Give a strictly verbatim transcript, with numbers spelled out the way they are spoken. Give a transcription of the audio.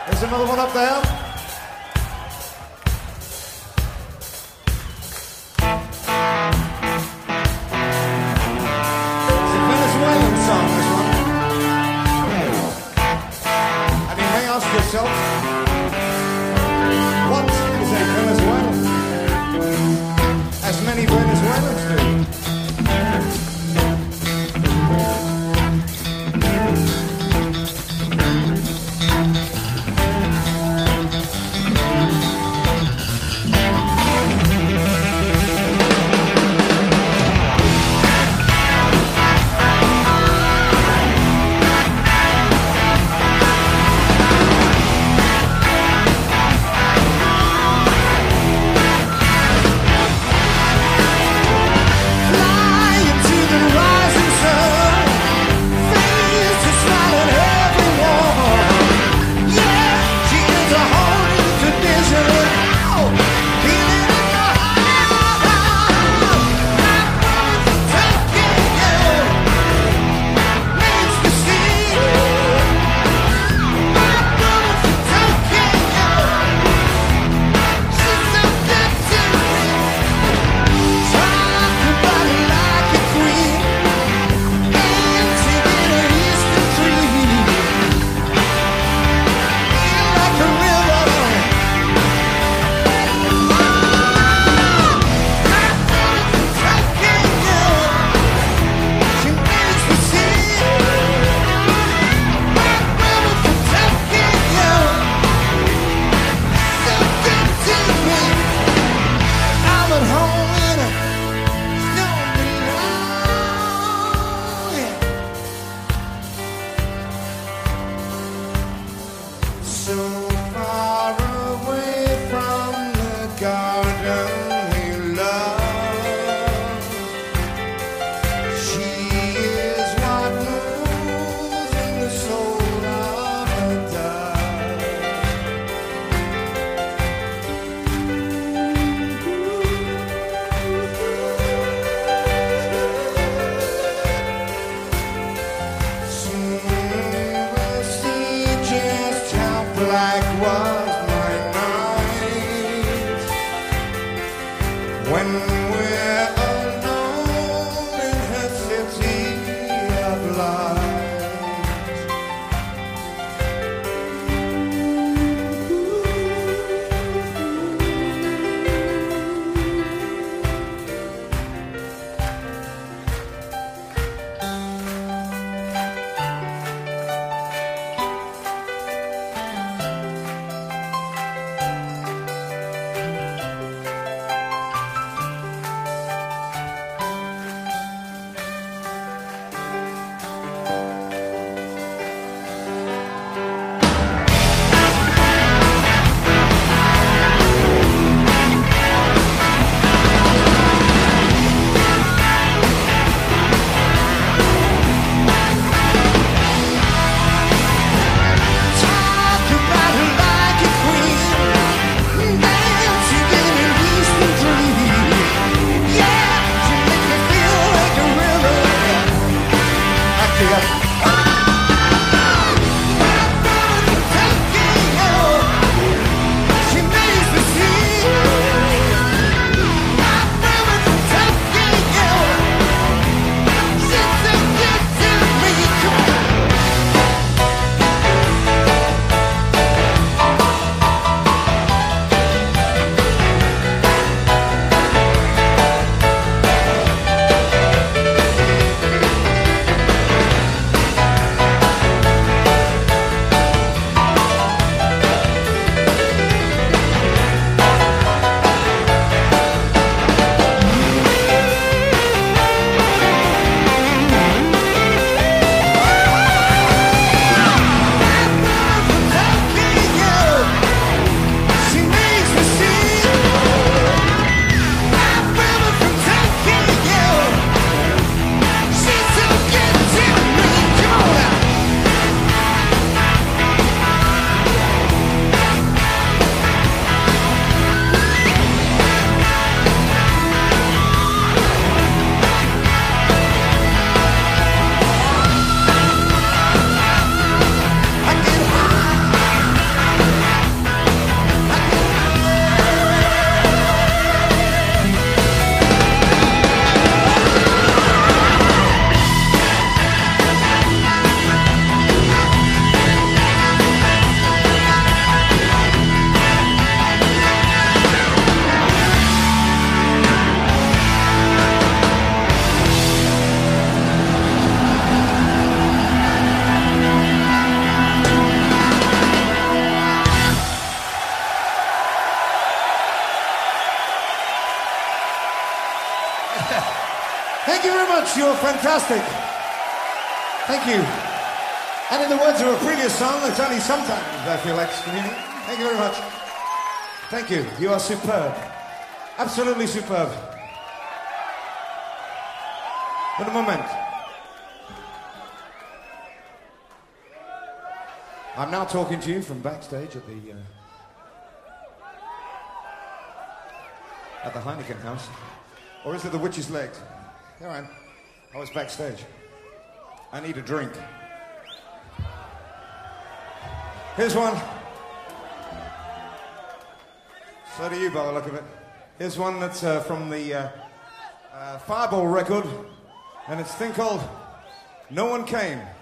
There's another one up there. It's a Venezuelan song, this one. And you may ask yourself, what is a Venezuelan? As many Venezuelans do. much. You're fantastic. Thank you. And in the words of a previous song, it's only sometimes I feel excommunicated. Thank you very much. Thank you. You are superb. Absolutely superb. But a moment. I'm now talking to you from backstage at the uh, at the Heineken House. Or is it the Witch's Legs? Here I am. I was backstage. I need a drink. Here's one. So do you, by the look of it. Here's one that's uh, from the uh, uh, Fireball record, and it's a thing called No One Came.